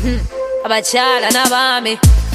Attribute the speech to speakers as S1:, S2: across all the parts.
S1: Abachala n'abami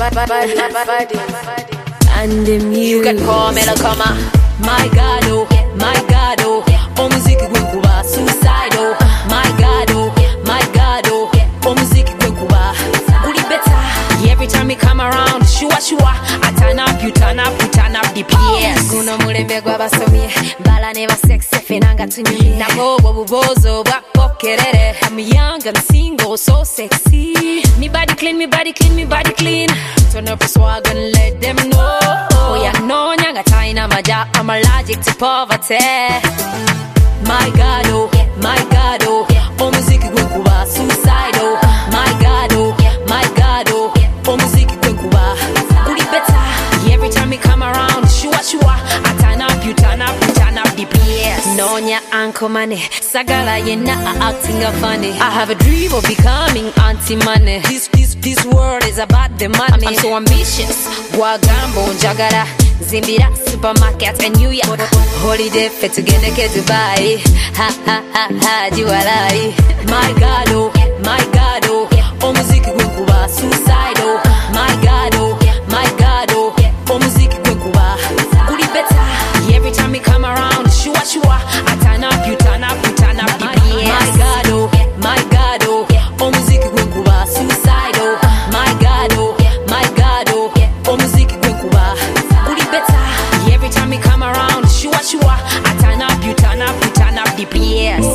S2: and the music.
S1: You can call me Lakama. My God, oh, my God, oh. Omuziki gwekuba suicidal. My God, oh, my God, oh. Omuziki gwekuba uli better. Every time you come around, shua. I turn up, you turn up, you turn up the PS.
S2: Guno mulembe gw'abasomye mbala ne basexe fenanga tunyumye
S1: Nako bubozo bwakokerere. I'm young and single, so sexy. Me body clean, me body clean, me body clean. Turn up the swag and let them know. Oh yeah, no nyanga taina maja. I'm allergic to poverty. My God, oh, my God, oh. Omuziki gwekuba suicidal. My God, oh, my God, oh. Omuziki gwekuba uli better. Every time you come around, shua. I turn up, you turn up, you turn up the PS.
S2: Nonya Uncle Money sagala yenna acting funny.
S1: I have a dream of becoming anti-money. This world is about the money. I'm so ambitious. Gwagambo njagala zimbira supermarket and New York. Holiday fit tugende ke Dubai. Ha jiwalai. My God, oh, my God, oh. Omuziki gwekuba suicidal. My God, oh, my God, oh. Omuziki gwekuba uli better. Every time you come around, shua. I turn up, you turn up, you turn up the PS. My God, oh, my God, oh. Omuziki gwekuba suicidal. My God, oh, my God, oh. Omuziki gwekuba uli better. Every time you come around, shua. I turn up, you turn up, you turn up the PS.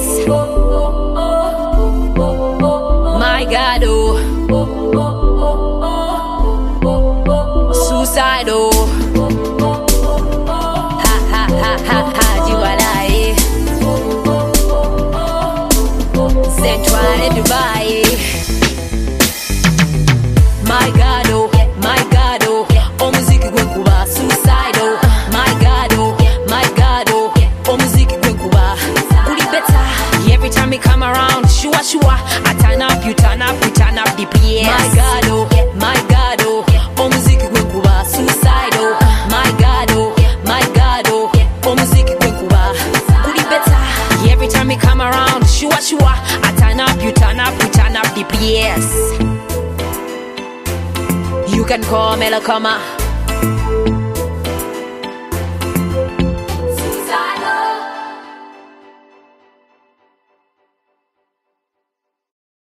S1: My God, oh. Suicidal. Ha, jiwalai. Central Dubai. My God, oh, my God, oh. Omuziki gwekuba suicidal. My God, oh, my God, oh. Omuziki gwekuba uli better. Every time you come around, shua. I turn up, you turn up, you turn up the PS. My God, oh, my God, oh. Omuziki gwekuba suicidal. My God, oh, my God, oh. Omuziki gwekuba uli better. Every time you come around, shua. I turn up, you turn up, you turn up the PS. You can call me Lakama.